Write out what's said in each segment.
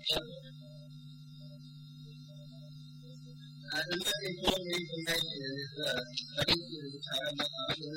The most important information in this verse is according to the Dharma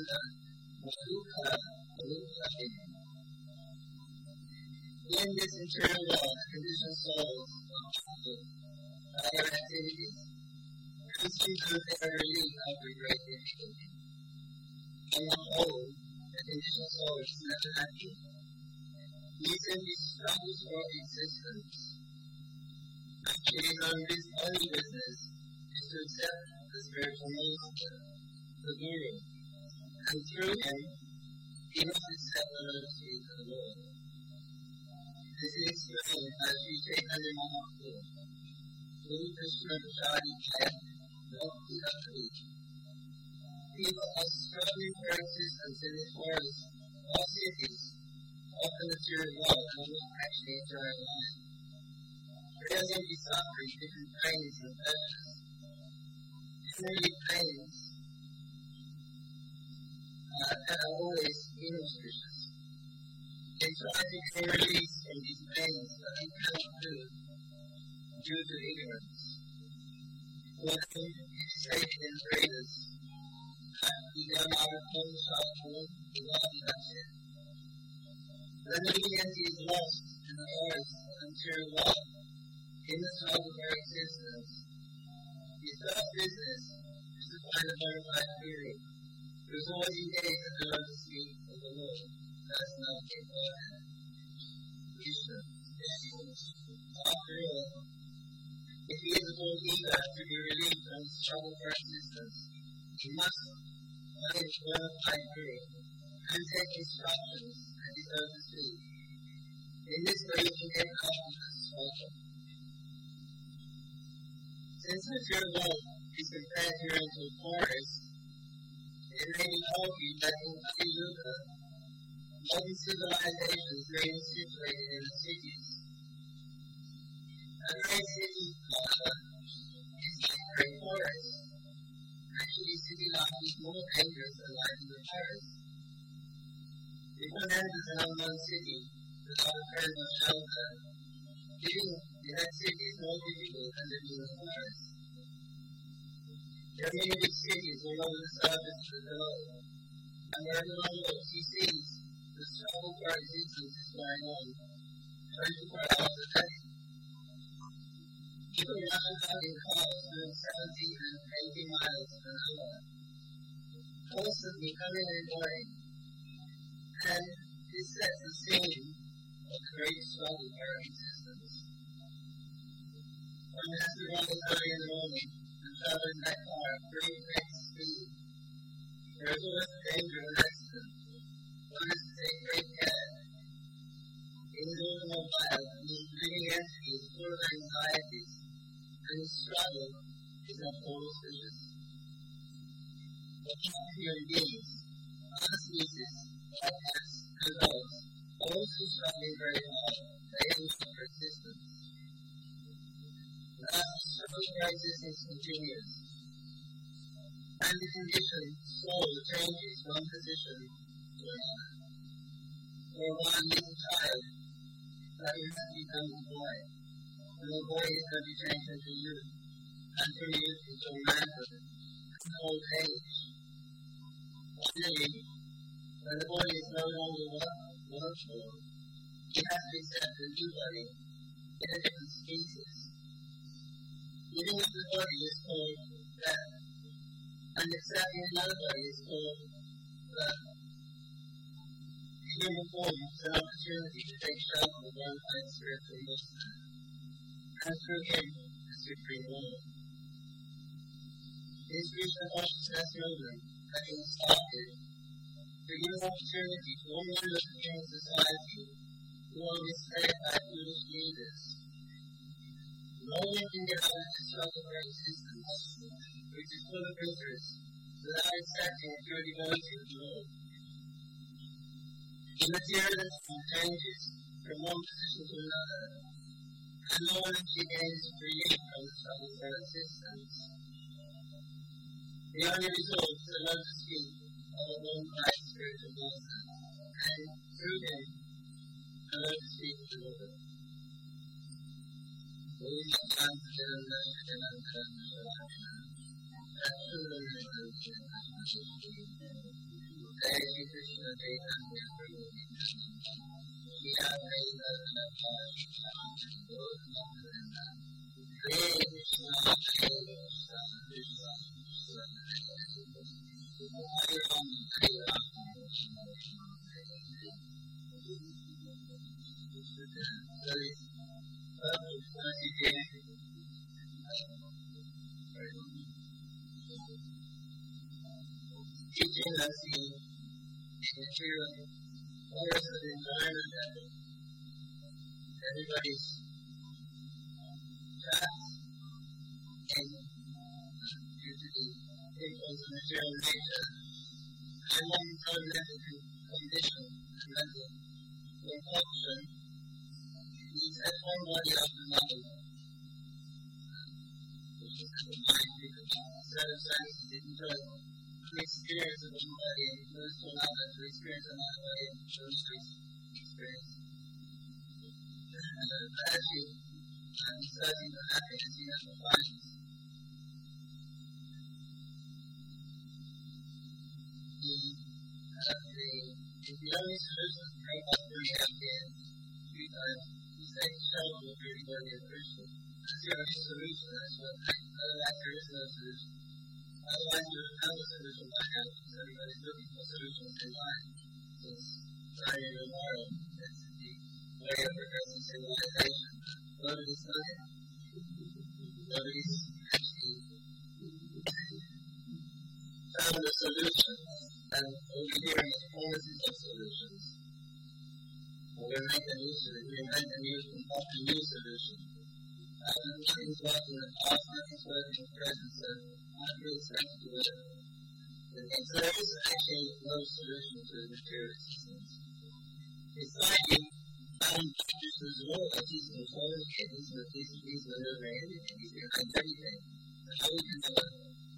in this material world, conditioned souls are affected by their activities. Christians know their relief after great difficulty. On the whole, the conditioned soul is never happy. He simply struggles for existence. It is on his only business is to accept the spiritual master, the Guru, and through him, he must accept the lotus feet of the Lord. This is explained as we take under Mahaprabhu. Guru Krishna Prasadi Jaya, Bhakti Akri. People are struggling for existence in this world, all cities, often the material world, and almost actually enjoying life. They are simply suffering different pains and pleasures. Many pains that are always inauspicious. They try to gain release from these pains, but they cannot do it due to ignorance. For them, it is stated in the Vedas that the Yamavatam Shastra is not touched. When the humanity is lost in the forest of material world, in the struggle for existence, his first business is to find a bona fide guru who is always engaged at the lotus feet of the Lord. That's not important. Krishna. After all, if he is at all eager to be relieved from the struggle for existence, he must find a bona fide guru and take instructions at his lotus feet. In this way, he can get out of the struggle. Since the material world is compared here into a forest, it may be argued that in Kali Yuga, modern civilizations may be situated in the cities. A great city, however, is like a great forest. Actually, city life is more dangerous than life in the forest. If one enters an unknown city without a friend or shelter, living in that city is more difficult than living in a forest. There are many big cities all over the surface of the globe, and wherever one looks, he sees the struggle for existence is going on 24 hours a day. People run out in cars doing 70 and 80 miles an hour, constantly coming and going, and this sets the scene of the great struggle for existence. One has to rise early in the morning and travel in that car at great speed. There is always the danger of an accident. One has to take great care. In his automobile, his living entity is full of anxieties, and his struggle is not auspicious. But human beings, other species, like cats and dogs, are also struggling very hard. They aim for existence. Thus, the struggle for existence continues, and the conditioned soul changes one position to another. For one little child, that is to become a boy, and the boy is to be changed into youth, and from youth into manhood, and old age. Finally, when the body is no longer workable, he has to accept a new body in a different species. Living with the body is called death, and accepting another body is called birth. The human form is an opportunity to take shelter of one kind spiritual master, and through him, the Supreme Lord. This Krishna consciousness movement that he started to give an opportunity to all members of human society who are misled by foolish leaders. No one can get out of the struggle for existence, which is full of miseries, without accepting pure devotion to the Lord. The materialism changes from one position to another, and no one actually gains relief from the struggle for existence. The only result is the lotus feet of a one-time spiritual master, and through him, the lotus feet of the Lord. Teaching us the material force of the environment that everybody's trapped due to the influence of material nature. And one fundamental condition and mental function is that one body after another, which is the mind, set of senses, the internal experience of one body and goes to another to experience another body and goes to experience. And as you study the happiness, you have to find the only solution to make up for the happiness is that you show the very body of Krishna. That's the only solution. That's what otherwise there is no solution. Otherwise there is no solution by happiness. Everybody's looking for solutions in life. Since Friday tomorrow, that's the way of progressive civilization. Nobody's looking. Nobody's actually found a solution. And over here in the performances of solutions, we're making new solutions. We're inventing new solutions. Nothing's working in the past, nothing's working in the present, so I feel expect to do it. And so there is actually no solution to the material existence. It's like you found Krishna's law that he's controlling it, he's maneuvering everything, he's behind everything. And how we can never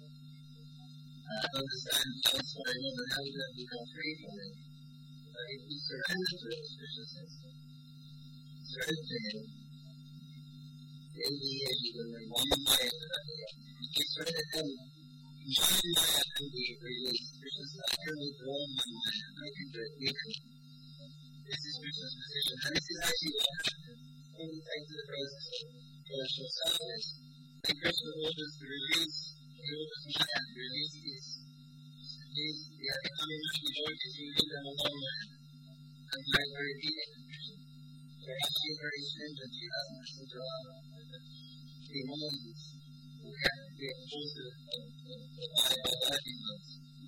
understand what's going on and how we can become free from it. But if we surrender to it, Krishna says, surrender to him, in the end you will learn one Maya to another. If you surrender to him, one Maya can be released. Krishna says, I can withdraw my Maya, I can do it weekly. This is Krishna's position, and this is actually what happens when we take to the process of devotional service. When Krishna orders to release, he orders Maya to release the unbecoming devotees who leave them alone and Maya is very obedient to Krishna. They're actually very stringent. She doesn't listen to the moments who have to be exposed to the Maya by working months.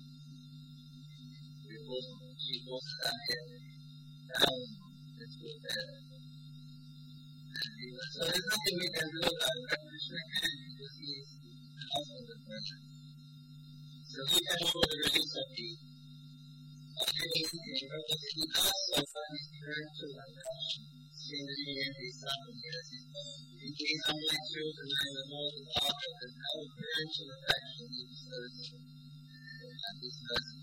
She forces them here down into there. So there's nothing we can do about it, but Krishna can, because he is the husband of Krishna. So he can order the release of the anything, but if he does so, he's referring to seeing the end of something. If he's unlike children, I will know the father, and how parental affection he bestows on this person.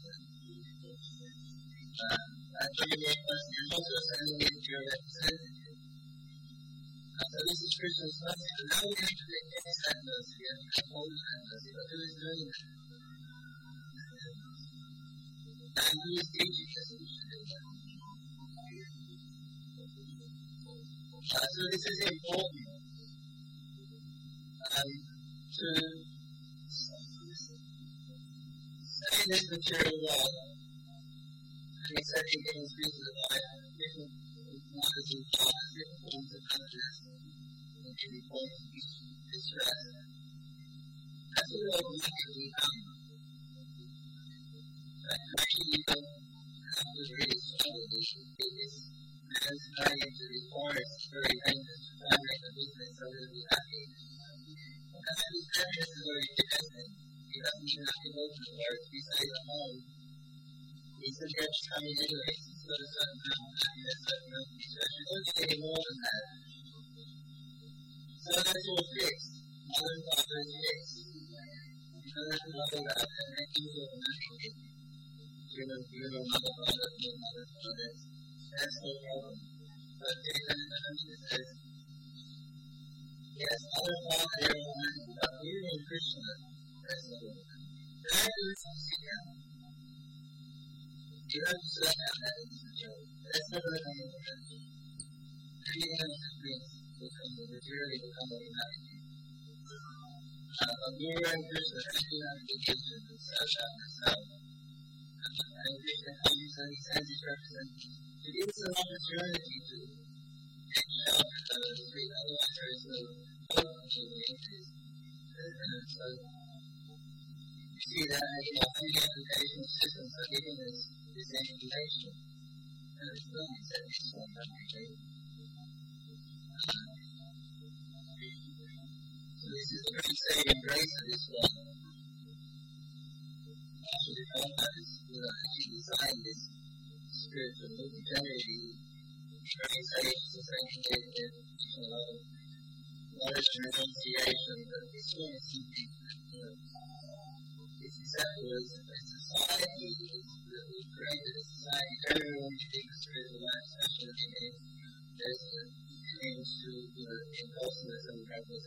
And for me, you're also sending it to your representative. So this is Krishna's message. And now we have to make any sentence here, hold sentence, but who is doing it? And who is teaching this? So this is important to stay in this material world. And he said he gave us reason to buy different waters and jobs, different forms of happiness, and different forms of distress. That's what automatically happens. Actually, you don't have to really struggle with this. Man's trying to the forest, very dangerous, trying to make a business so he'll be happy. And his happiness is very dependent. He doesn't even have to go to work. He stays at home. He still gets coming anyways. He's got a certain amount of happiness, a certain amount of distress. You don't get any more than that. So that's all fixed. Mother and father is fixed. You don't have to worry about that. And things automatically. You know, mother, father, mother, father. That's no problem. But Chaitanya says, Yes, other thought everyone, but we're in Krishna. That's the Lord. Miraculous to see him. You understand how that is the joke. That's never the name of the country. Anything else that brings will come to materially become what you have. But we are in Krishna, acting on the Krishna, and such out yourself. And Krishna comes and he sends his representatives to give us an opportunity to take shelter from the street. Otherwise, there is no hope for the increase. And so, you see that many education systems are giving us this information. And it's not that it's so complicated. So this is the very saving grace of this one. Actually, Prabhupada has actually designed this spiritual multi-generating very sage society that knowledge and renunciation, but this one is simply it's acceptable as a society that we've created a society everyone should take a spiritual life, especially in there's aims to impulsiveness and practice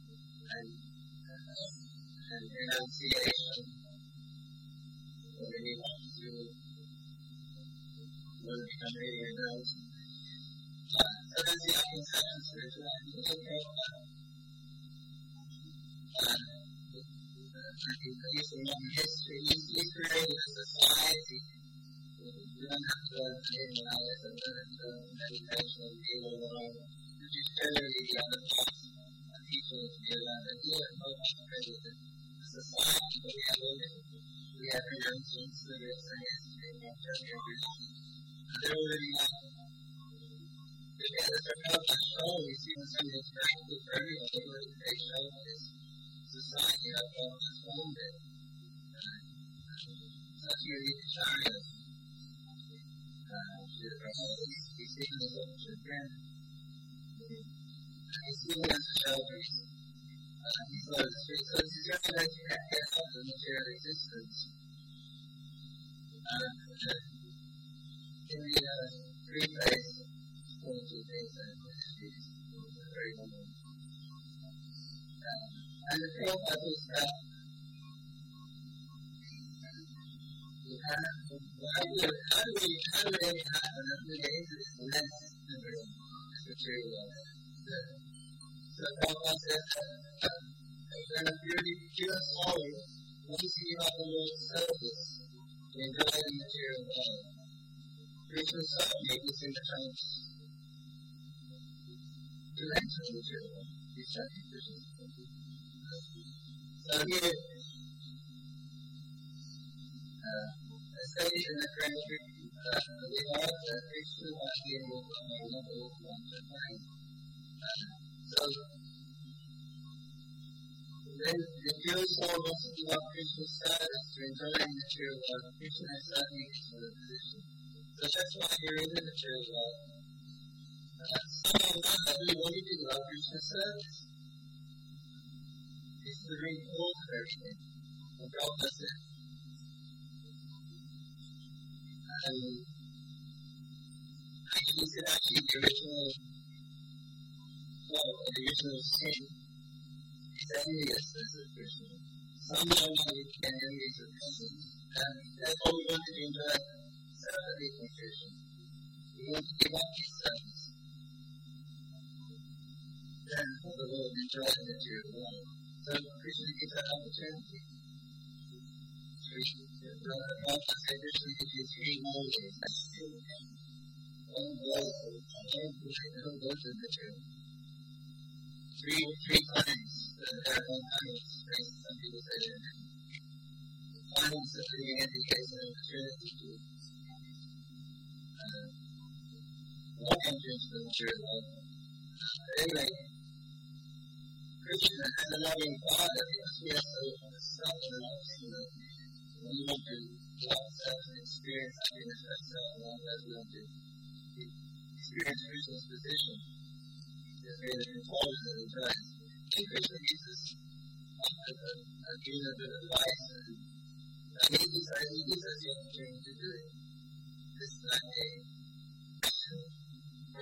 and renunciation. What we need to learn to become really renounced. So that's the conception of spiritual life. He's in history. He's created a society. You don't have to learn to live hours and learn to meditation and be alone. You just generally the other thoughts and teachings to be around. And you are not created a society that we have living. We have renunciation, service, and history, and churches. They're already not. Because as our Prabhupada shown, we see some of this practical for everyone. They show this society of Prabhupada's formed it. Such a unique Acharya. He's seeking his own children. He's seeking us to show these. He's led us through. So this is really like to get out of material existence. In the three-phase, one, two things that are very normal. And the Prabhupada was that how do we happen that we get into this less material life? So Prabhupada says that when a pure soul, once you give up the Lord's service, you enjoy the material life. Krishna subject is in the house. To enter the material life, you start to Krishna. So here, a study in the friendship, we are that Krishna was able to level one to nine. So, then the pure soul wants to give up Krishna's service to enjoy the material life. Krishna has nothing to the position. So that's why you're in the material life. Some of us really wanted to love Krishna's service. It's the main goal of everything. And Prabhupada said, actually, he said, the original sin is enviousness of Krishna. Somehow we can envious of Krishna. And that's what we want to do enjoy separately from Krishna. We want to give up his service. Then the Lord enjoys the material world. So Krishna gives that opportunity. Prabhupada said Krishna gives you three modes. One goes to the material. Three times. There are one times. Some people say that. Times of the indication of the Trinity. One entrance to the material world. Anyway, Krishna as a loving Father, because we have to stop and love when you want to love self and experience happiness by self, and all that we want to experience Krishna's position. Is made of controls and enjoys. And Krishna gives us a bit of advice, and he gives us the opportunity to do it. This is not a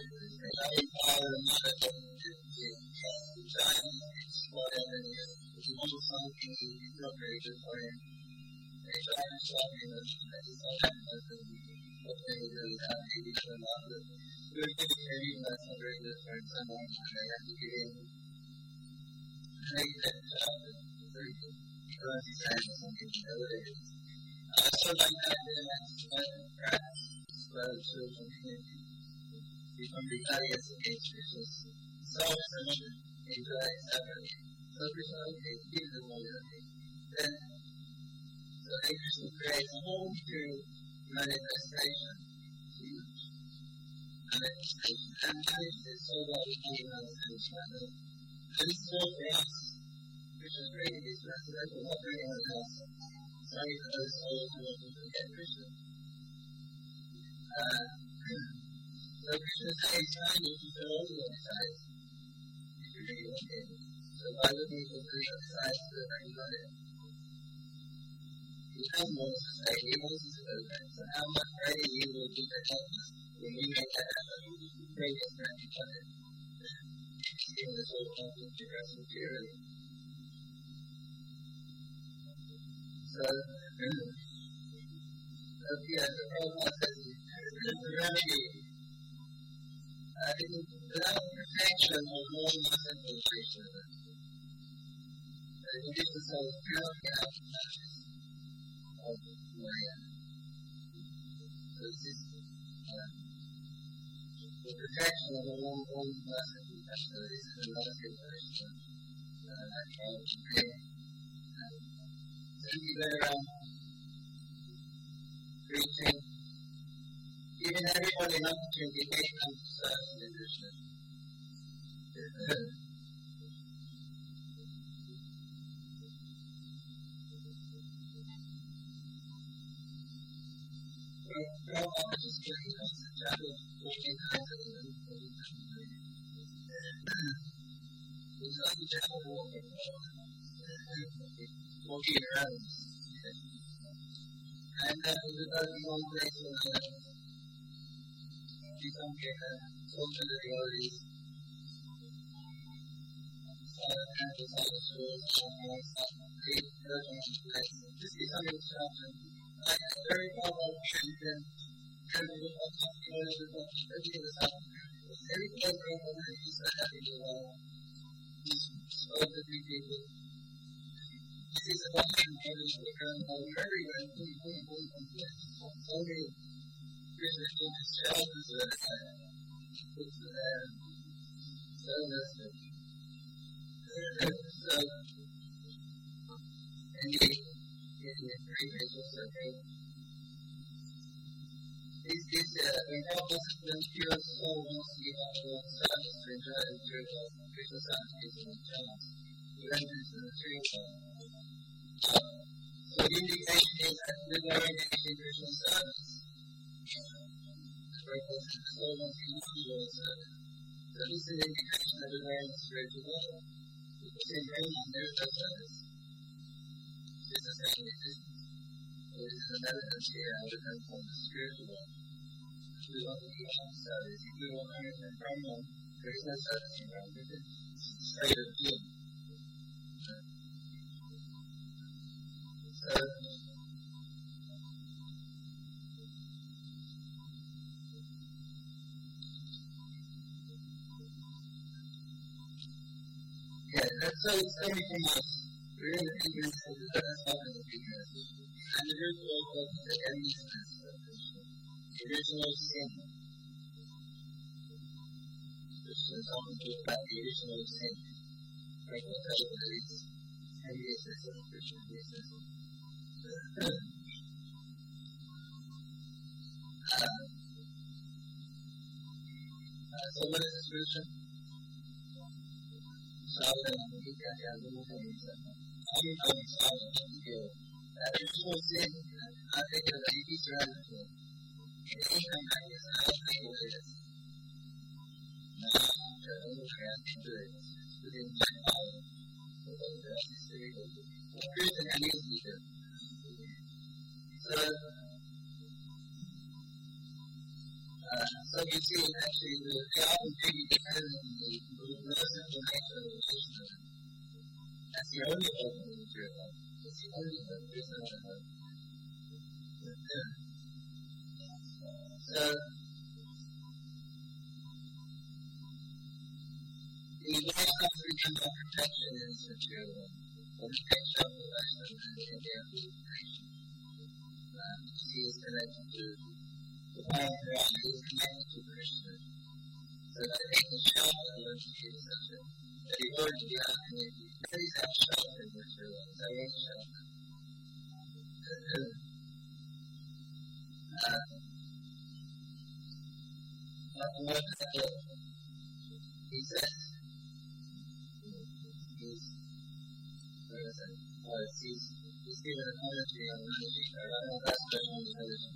So you see, actually, they often think you depend on the relative nature of the relationship. That's the only hope in the material. It's the only hope. There's no other hope. So, the lifestyle freedom of protection is material. The protection of the lifestyle in their creation. You see, is connected to the power of God. It is connected to Krishna. So that they can shelter the relationship such that the word of God can be very have shelter in material. So they can shelter. He says, he's given a commentary on religion. I don't know that's special on religion.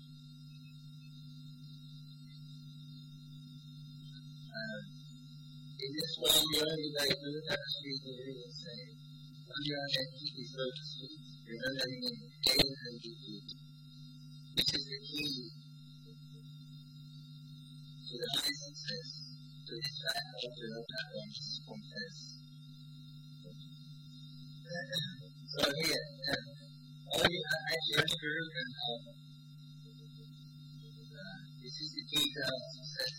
In this way, the only way to look at the street is really saying, on the other hand, keep these roads sweet. Remember that you need daily and deeply. Which is the key to the high success, to this high culture of that contest. So here, actually, this is the key to our success.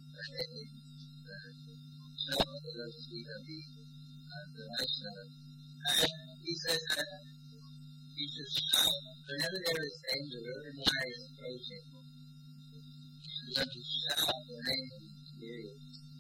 The lifestyle. And he says that you should shout whenever there is danger, whenever the eye is approaching. You should learn to shout the name of the Spirit.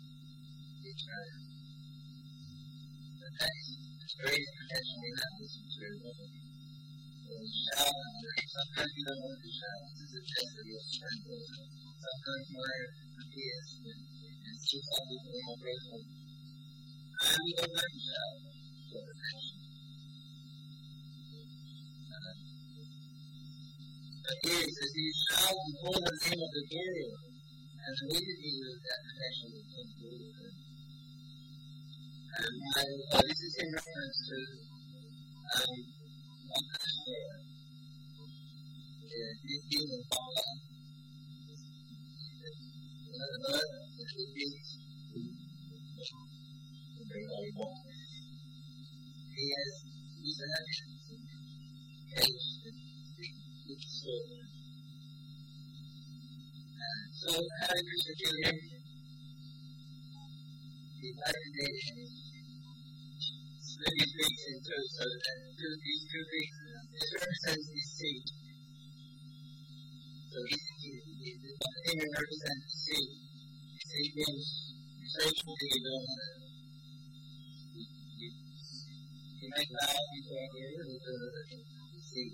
That is great protection in that listen to it. So you shout and sometimes you don't want to shout. This is a test of your strength. Sometimes you want to appear and see something more grateful. And you don't want to shout for protection. But here it says, you shout before the name of the Guru, and immediately that protection will come through. And this is in reference to Maharashtra. He's been in Bangla. Another bird that he beats. He's an action. So, having Krishna children, the imagination slowly breaks into so that these two things, this represents the sea. So, the thing that represents the sea. The sea means station to you don't you make vows before the sea.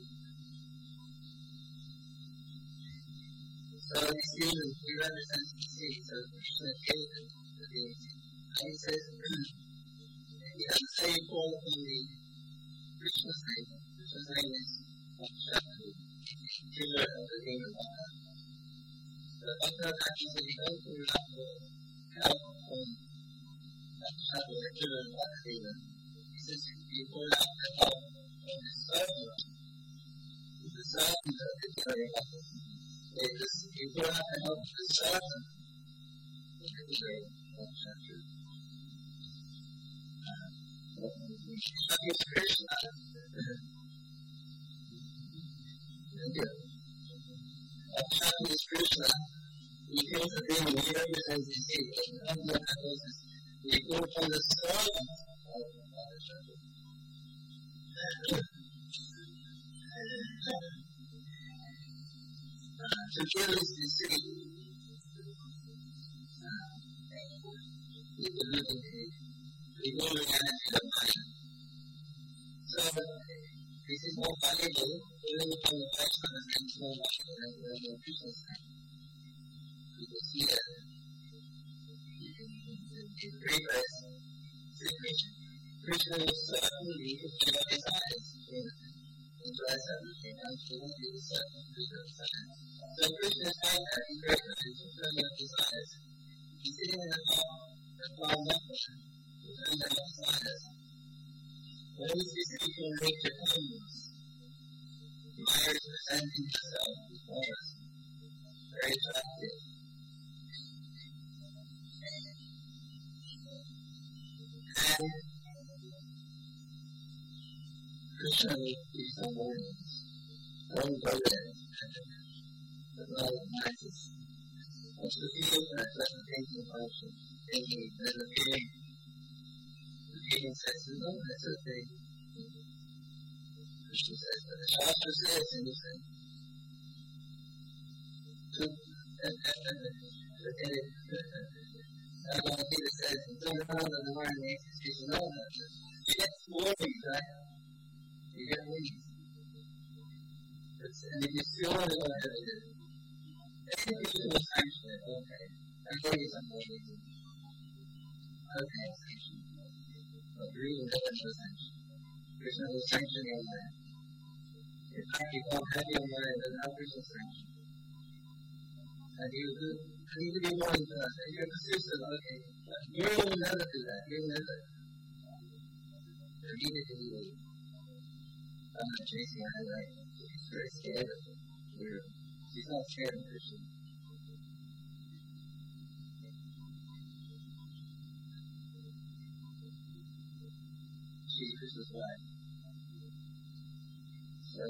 So you see, we represent the sea, so Krishna gave it to the sea. And he says, he doesn't say call upon the Krishna's name. Krishna's name is Shakti, Shiva of the name of God. So Bhakta Bhakti said, you don't do that for help from Shakti or Shiva of Bhakti. He says, you call out for help from the servant. The servant of the Shiva of Bhakti. You don't have to help the servant. Shakti is Krishna. Shakti is Krishna. He came to be, he represents the sea. He called from the servant of Shakti. To kill is the sea. The golden energy of mind. So, this is more valuable even from the Vaishnava and it's more valuable than the Krishna's name. Because here, in great rest, Krishna will certainly give up his eyes to enjoy everything and to want to be certain Krishna's eyes. So Krishna is like that in great rest, he's turning up his eyes. He's sitting in the far left, he's turning up his eyes. What is this people nature comes? Maya is presenting herself before us. Very attractive. Krishna will be some warnings. Don't go there. The love of masses. Once the field and pleasant thinking function, thinking, then the feeling says, no, that's okay. Krishna says, but the Shastra says in this thing, Bhagavad-gita says, don't know the mind makes it speak no. You get worries, right? You get worries. And if you still want to go ahead with it, anything will sanction it, okay. I gave you some more reason. Okay, sanction. But really, no one will sanction. Krishna will sanction your mind. In fact, you can't have your mind without Krishna sanction. And you need to be willing to us. And you're persistent, okay. You will never do that. You'll never. Immediately you will. I'm not chasing her, right? She's very scared of you. She's not scared of Krishna. She's Krishna's wife. So,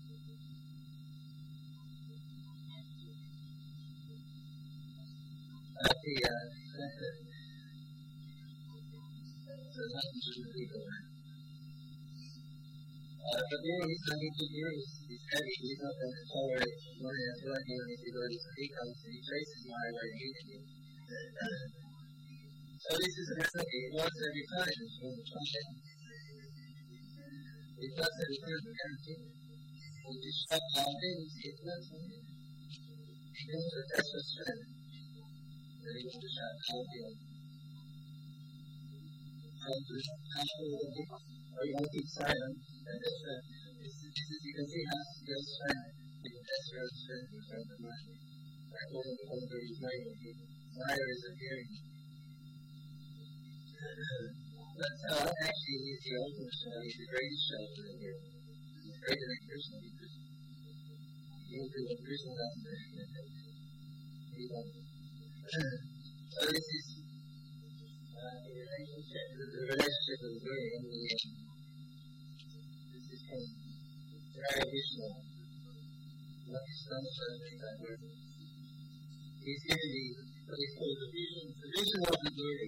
so nothing to do with her. But during his 22 years, he's heavy. He's not going to tolerate learning and learning when he goes to becomes and he traces my way immediately. So this is a recipe. It works every time. It does every time, guarantee. When you shut down things, it does. Even with a desperate strength, they're able to shut down things. From this temple, or you won't keep silent. And this is, you can see how your strength, your desperate strength in front of mind. Like over his mind, fire is appearing. That's how actually he's the ultimate show. He's the greatest shelter here. He's greater than Krishna because he will do what Krishna does. So this is the relationship of the Guru in the end. This is from Jaya Vishnu. What is done for him? He's given what is called the vision of the Guru.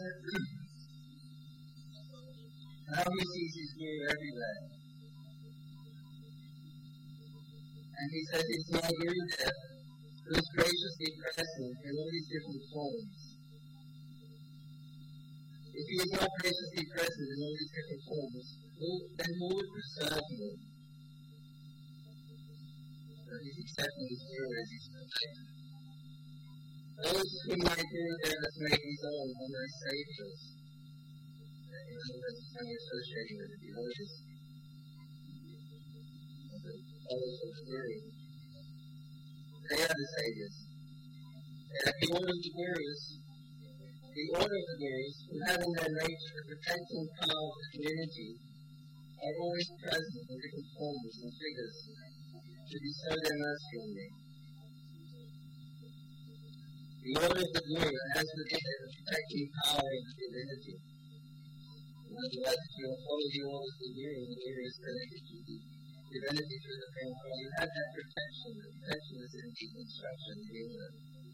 How he sees his Guru everywhere. And he says it's my Guru there who is graciously present in all these different forms. If he is not graciously present in all these different forms, then who would preserve me? So he's accepting his Guru as his protector. Those whom my Guru there has made his own are my saviors. In other words, he's only associating with the devotees. The followers of the Guru. They are the saviors. And the order of the Gurus, who have in their nature the protecting power of the community, are always present in different forms and figures to bestow their mercy on me. The order of the Guru has within it the protecting power of the divinity. In other words, if you follow the order of the Guru is connected to the divinity through the same way. You have that protection. The protection is in the instruction in the order.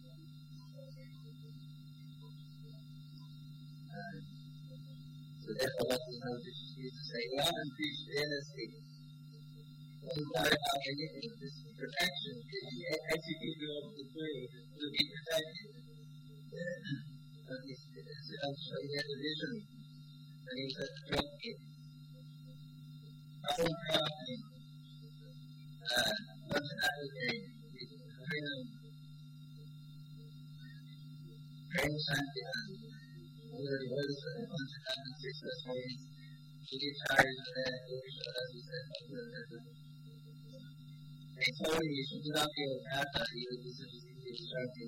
So therefore, what we know is to say, love and preach honesty. Don't worry about anything. This protection is the executor of the Guru to be protected. I'll show you the vision. And he said, don't get crafting. What's that thing? Prem Santihan. One of the words of the 106 ways. She gets tired of that. As he said, they told him you should not be able to have that. He would be such a destructive.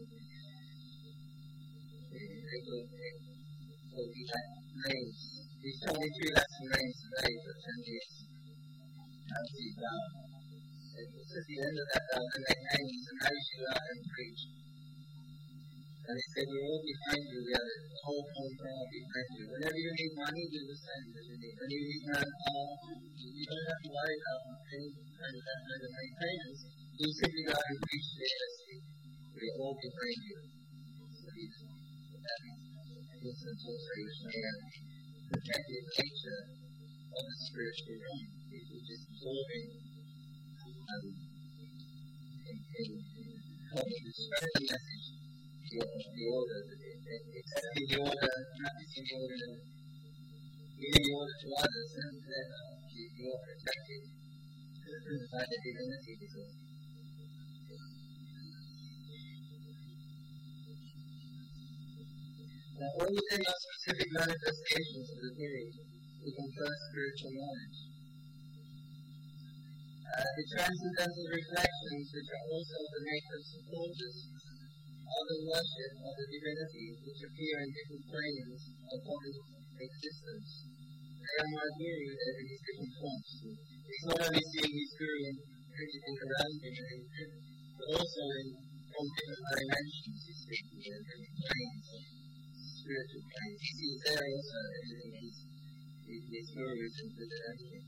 So he had names. These 23 lesson names today for 10 years. Now he's down. It's at the end of that and they hang and how you should go out and preach. And he said, we're all behind you. We have the whole crowd behind you. Whenever you need money, do the same as you need. When you need manpower, you don't have to worry about any kind of that kind of maintenance. You simply go and reach the ASC. We're all behind you. So that means also you share the protective nature of the spiritual realm, which is absorbing in helping to spread the message of the order, accepting the order, practicing the order, giving the order to others, and then you are protected by the divinity because now all of them are specific manifestations of the theory to confer spiritual knowledge. The transcendental reflections, which are also the nature supporters of the worship of the divinity, which appear in different planes of bodily existence. They are my guru in these different forms. It's not only seeing his guru in everything around him, but also from different dimensions, he's speaking in different planes, spiritual planes. He sees there also everything his guru is included everything.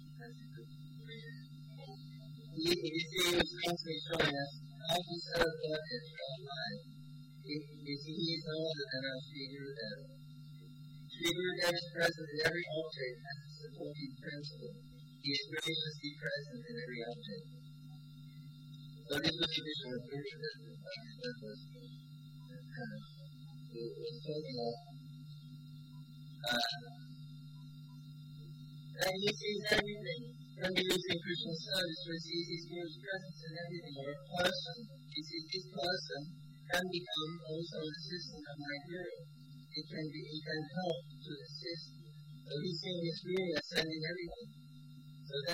You see, he was constantly showing us how to serve God in our life. You see, he is no other than our Sri Gurudev. Sri Gurudev is present in every object as a supporting principle. He is graciously present in every object. So this was the tradition of Gurudev. That was talking of. And he sees everything. When we use in Krishna service, we see his Guru's presence in everything, or a person. He sees this person can become also an assistant of my Guru. He can help to assist. So he's seeing his Guru ascending everything. So then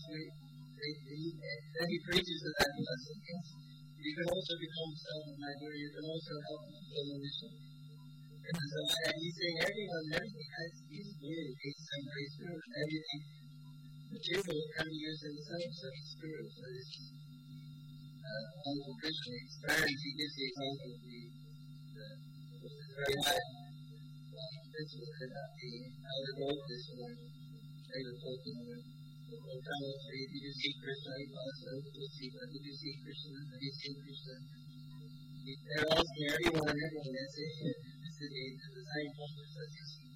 then he preaches to that person. You can also become self of my Guru. You can also help to fulfill the mission. And so he's saying everything has his Guru, his Guru, everything. Material can be used in the service of the Spirit. So this is Uncle Krishna expands. He gives the example of the very high principle that the elder Gopis, when they were talking about did you see Krishna? He asked, did you see Krishna? Have you seen Krishna? They're asking everyone and everyone. This is the same concept as you see.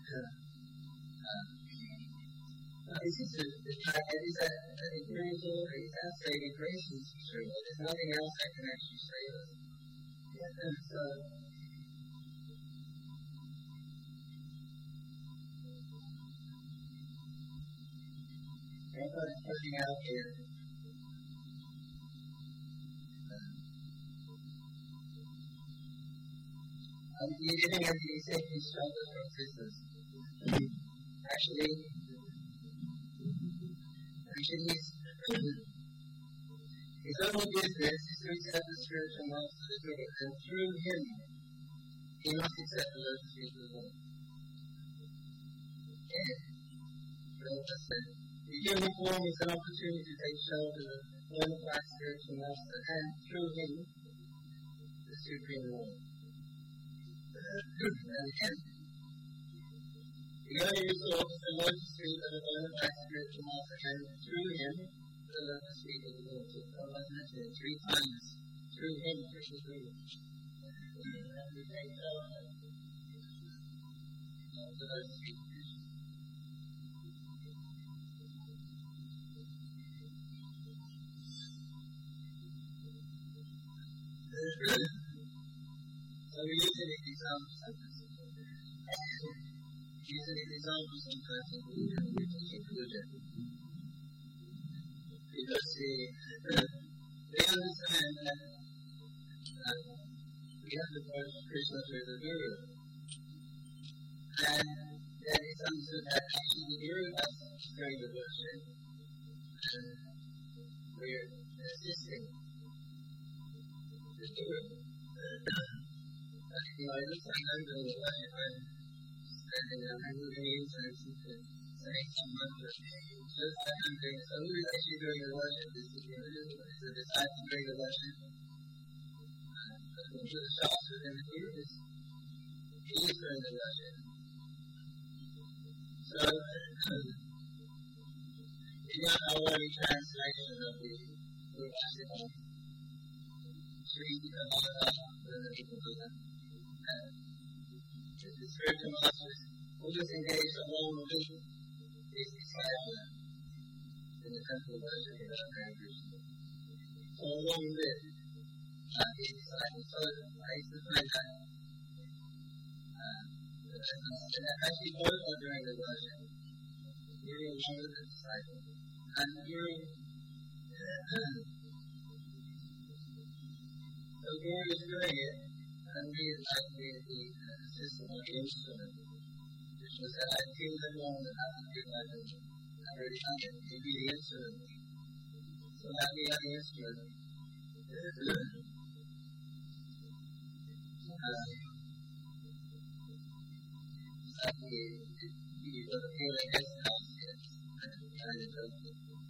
This is the fact that is that Imperial Glory is that saving grace is true. There's nothing else that can actually save us. And so, everybody's pushing out here. You're giving us these safety struggles from sisters. Actually, his only business is to accept the spiritual master of the Guru, and through him, he must accept the lotus feet of the Lord. The human form is an opportunity to take shelter of one of our spiritual master, and through him, the Supreme Lord. The only resource is the lotus feet of the bona fide spiritual master, and through him, the lotus feet of the Lord. So I mentioned it 3 times. Through him, through the Guru. And we take shelter of the lotus feet of Krishna. So we use it as examples sometimes. Use it as examples sometimes included. Because they understand that we have to worship Krishna through the Guru. And then it's understood that actually the Guru has during the worship. And we're assisting the Guru. I look like I'm doing the worship, I'm standing there, I'm moving incense and saying some mantra. Just like I'm doing, so who is actually doing the worship? Is the disciple doing the worship? into the Shastra, then it is during the Russia. So, you don't know what the translation of the Russian Sri Kamala, the people do that. The spiritual masters who just engage alone with these disciples in the temple of worship of Hare Krishna. So along with these disciples, so I used to find that actually both are during the worship, during one of the disciples, and during so Guru is doing it, and we is actually the system of the instrument, which was that I feel the one that has to give that already done it, to be the instrument. So that we have the instrument. You got to feel it as house is, and it's open.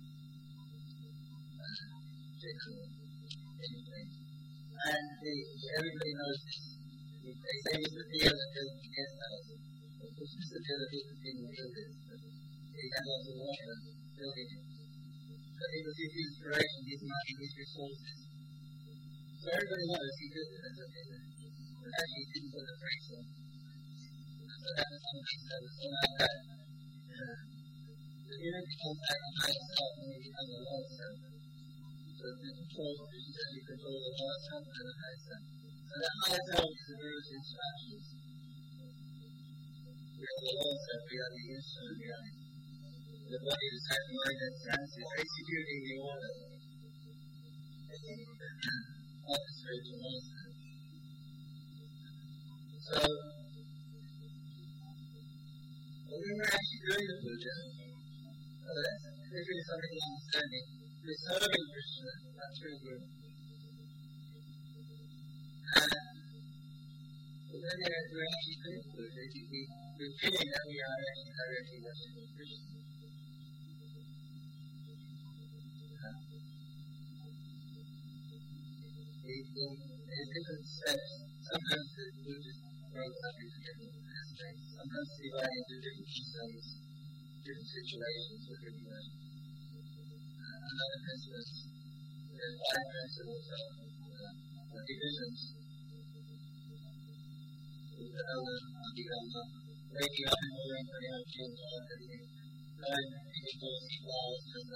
And everybody knows this. They say it's the deal that goes to guest house. It's just the deal that people think will do this. But they have also water building it. So people give you inspiration, give money, give resources. So everybody knows he did it as a business. But actually he didn't put the brakes on. So that was something that was so like that. The unit becomes back by itself when you become a lower self. So the control, you said you control the lower self and the higher self. So the higher self is the Guru's instructions. We are the lower self, we are the instrument, we are the body, the sight, mind, and senses, executing the order of the spiritual master. So, when we were actually doing the puja, that's really something to understanding. We're serving Krishna, not through Guru. And when we're actually doing the puja, we're feeling that we are actually directly worshiping Krishna. There's different steps. Sometimes the puja is broken up into different aspects. Sometimes we divided into different personas, different situations, or different another instance. There are 5 principles of divisions. The elder, Abhigama, waking up in the morning, putting on jeans, all everything. Going to go see flowers, and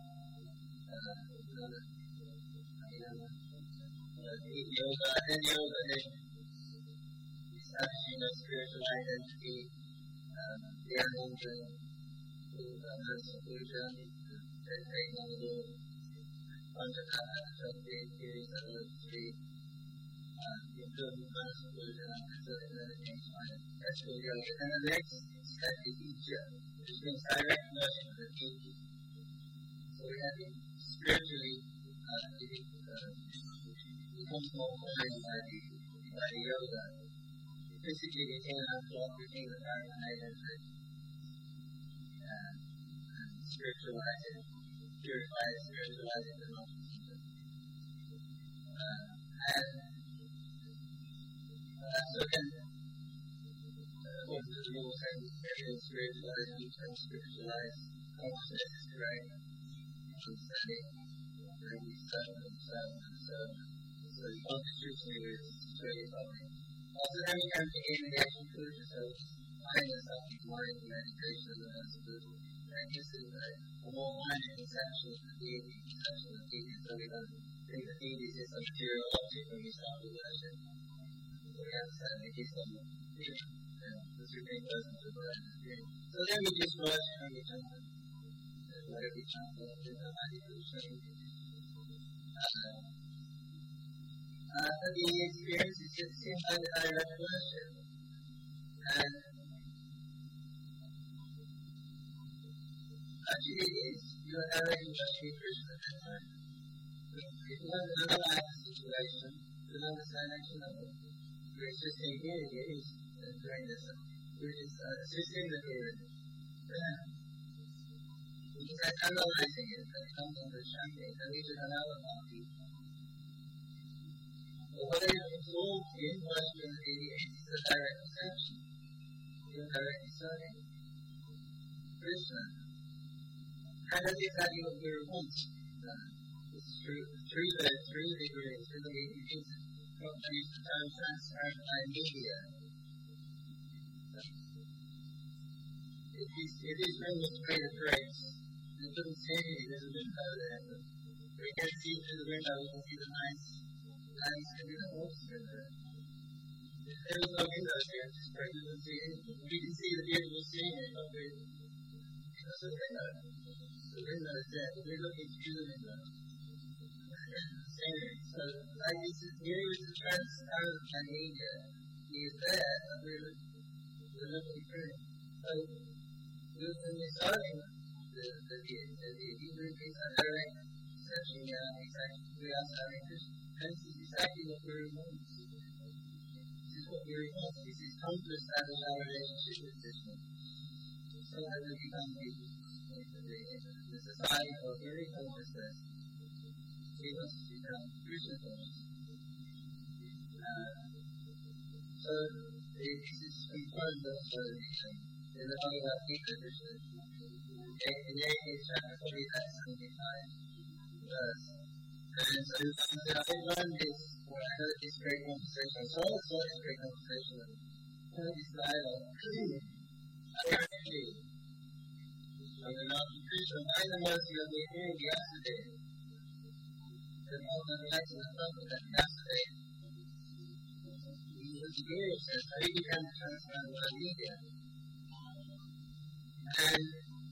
eat yoga, and then yoga, then establishing a spiritual identity, the Ananda, the Puja, meditating on the Lord, Panchakata, Shakti, Kiri, Sarvasri, improving Manasa Puja, and so that's what yoga. And the next step is Ija, which means direct worship of the deity. So we have to spiritually becomes more honored by the yoga. Physically, we can unblock, we can identify and spiritualize it, purify it, spiritualize it, and all this. So then, according to the rules, everything is spiritualized, you can spiritualize, consciousness is correct, understanding, really so the constitution is really something. Also, then we come to aim the actual puja, so find yourself in mind, meditation, and that's good. And this is a more minded conception of the deity, so we don't think the deity is some material object when we start with worship. So we understand that he's some the supreme person of the world. So then we just worship and we jump in. Whatever we jump in, we don't have to show. The experience is just seems like a direct worship. And actually it is. You are directly worshiping Krishna at that time. If you want to analyze the situation, you will understand actually nothing. You're assisting here, it is doing this. You're just assisting the Guru. You just analyzing it, and it comes under Shanti, and we just analyze it. what is involved in Western is the direct perception, indirect discerning. Krishna. And that is exactly what Guru wants. It's three degrees. Really, it is what we use the term transparent by media. It is really a great grace. It doesn't say there's a window there, but we can see through the window, we can see the nice windows there. There is no window there, it's just great. We can see anything. We can see the beautiful scenery, but there's a window. The window is there, but we're looking through the window. So, like this is here is the transparent media. He is there, and we're looking through. So, when we're starting the Hebrew is a direct perception, exactly we are starting Krishna. And this is exactly what Guru wants. This is what Guru wants. This is come to establish our relationship with Krishna. So that we become the society of very consciousness. We must become Krishna conscious. So this is confirmed also in the Bhagavad Gita, Krishna. In the 18th chapter, 75 verse. And so I learned this when I heard this great conversation. I saw this great conversation. I heard this dialogue. I actually, I'm the Lord Krishna, by the mercy of the hearing yesterday, the moment of the Prophet that yesterday, the Guru says, I began to transfer the media. And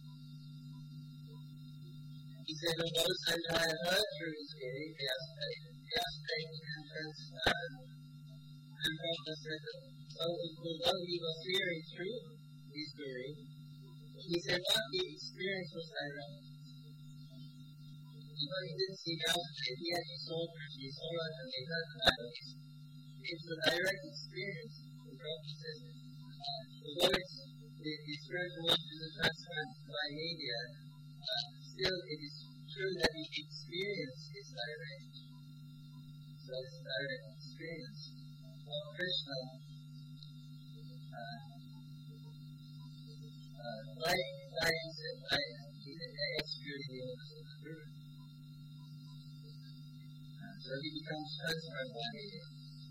he said, on those times I heard through his hearing yesterday began transferred. And Prophet said, so although he was hearing through his hearing, he said, but the experience was direct. Even he didn't see God, he actually saw Krishna, he saw us, and he heard the dialogue. It's a direct experience. The Prophet says, although the experience was transferred by media, still it is true that the experience is direct. So it's a direct experience of Krishna. Like he said, executing the orders of the Guru. So he becomes transferred by media.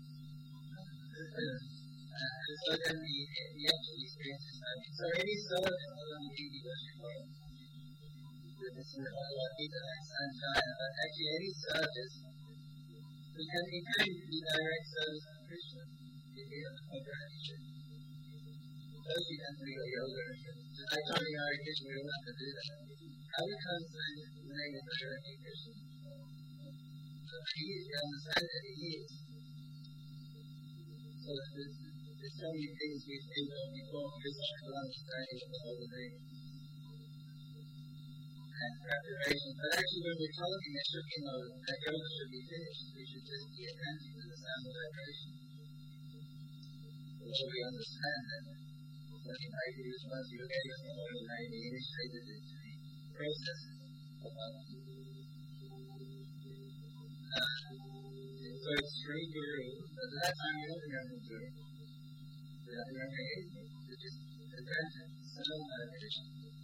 And so then the actual experience is direct. So any sort of deity worship, this is Bhagavad Gita and Sanjaya, but actually any service, we can include the direct service of Krishna in the comprehension. Those who can do yoga, just like coming out of Krishna, we don't have to do that. How we translate the name of directly Krishna? So he is, we understand that he is. So there's so many things we think of before physical understanding of the whole thing. And preparation. But actually when we're talking, it should be known that yoga should be finished. We should just be attentive to the sound of vibration. So we understand that when the idea is once you get it, the idea initiated into the process of so it's free Guru, but at that time you don't remember Guru. You don't remember anything. You just attentive, sound vibration.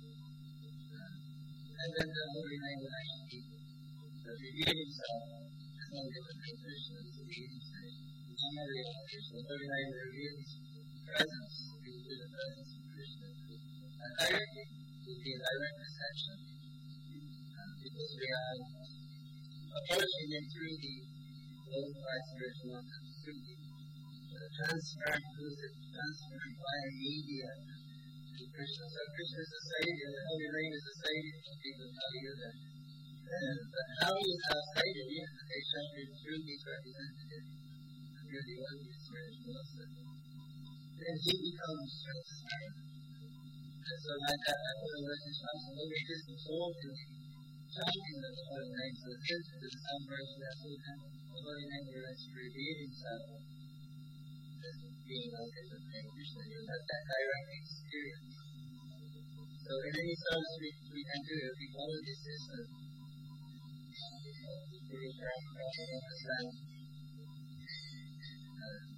And then the holy name would actually reveal himself as no different than Krishna is revealing himself. It's not really Krishna. The holy name reveals his presence, reveals the presence of Krishna. And directly, it would be a direct perception. Because we are approaching him through the glorified spiritual life, through the transparent via media. Krishna. So Krishna is the Savior, the Holy Name is the Savior for people to know you that. But how he is our Savior, yes, they shall be through his representative, through the Holy Spiritual Master. Then he becomes transparent. And so like that, I put a message on some other distance all to chanting the Holy Name. So this is some version that the Holy Name will reveal himself as being no different than Krishna. You have that direct experience. So in any service we can do, if we follow this system, we can understand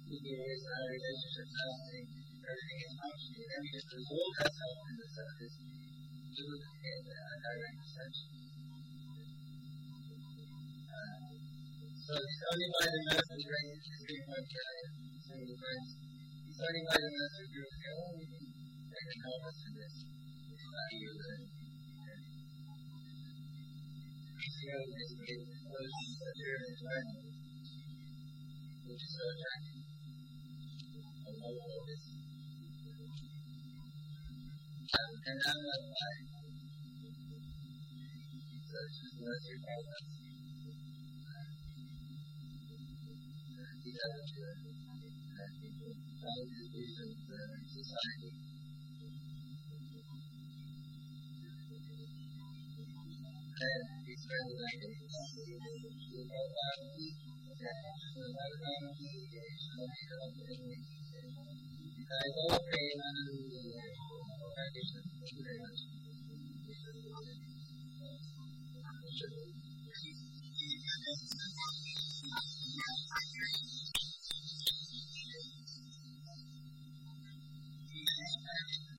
years in our relationship counseling, everything is functioning. I mean, if the world has helped in this service, food and direct perception. So starting by the master grace is pretty much single grace. Starting by the master group, the only thing that can help us in this is not you and PCO is the most severe environment, which is so attractive. I love all this. And I'm not lying. So it's just unless you call us. He doesn't do it. And people follow his visions for society. And he's very like it. He's all about me. I don't pay Thank you very much.